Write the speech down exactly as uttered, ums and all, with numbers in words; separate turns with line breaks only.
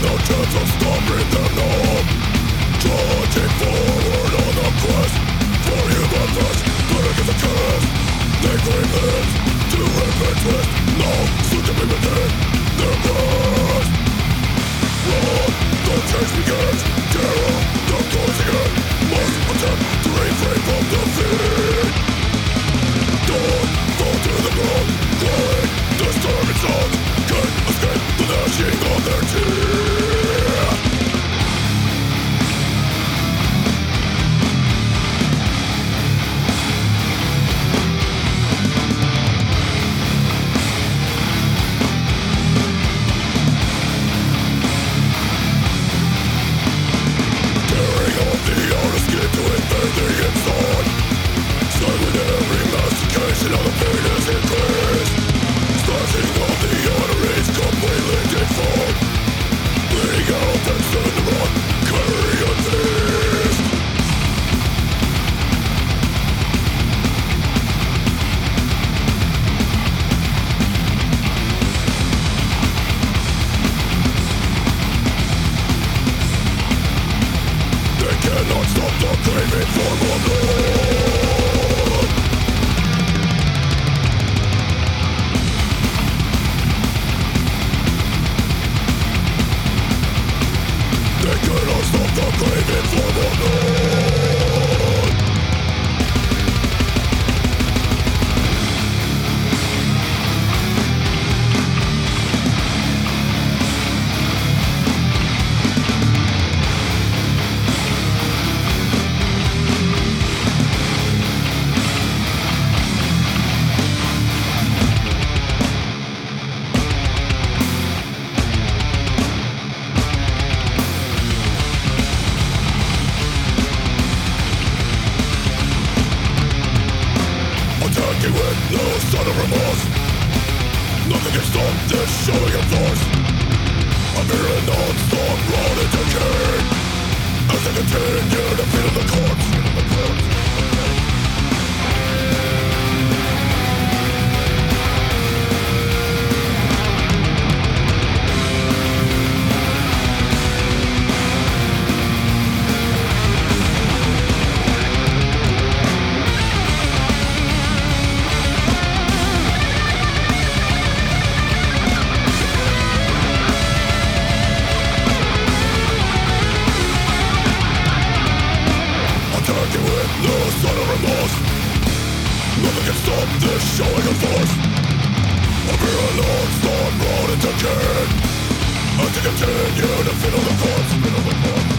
no chance of stopping them now. Trudging forward on a quest for human flesh, but against the curse they claim lives to rip and twist, now soon to be within their grasp. Run, the change begins, terror, the closing end, must attempt to refrain from defeat. Dawn, fall to the ground, crying, disturbing sounds, can't escape the gnashing of their teeth. Tearing off the outer skin to invade the inside, silent every mastication of the pain is increased, slashing of the arteries completely deformed, bleeding out and send the rot, carrion feast. They cannot stop the craving for more blood. They cannot stop the craving for more blood. Attacking with no sign of remorse, nothing can stop this showing of force. I'm hearing non-stop rot and decay as they continue to feed on the corpse. Attacking with no sign of remorse, nothing can stop this showing of force. I'm here non-stop rot and decay as they continue to feed on the corpse.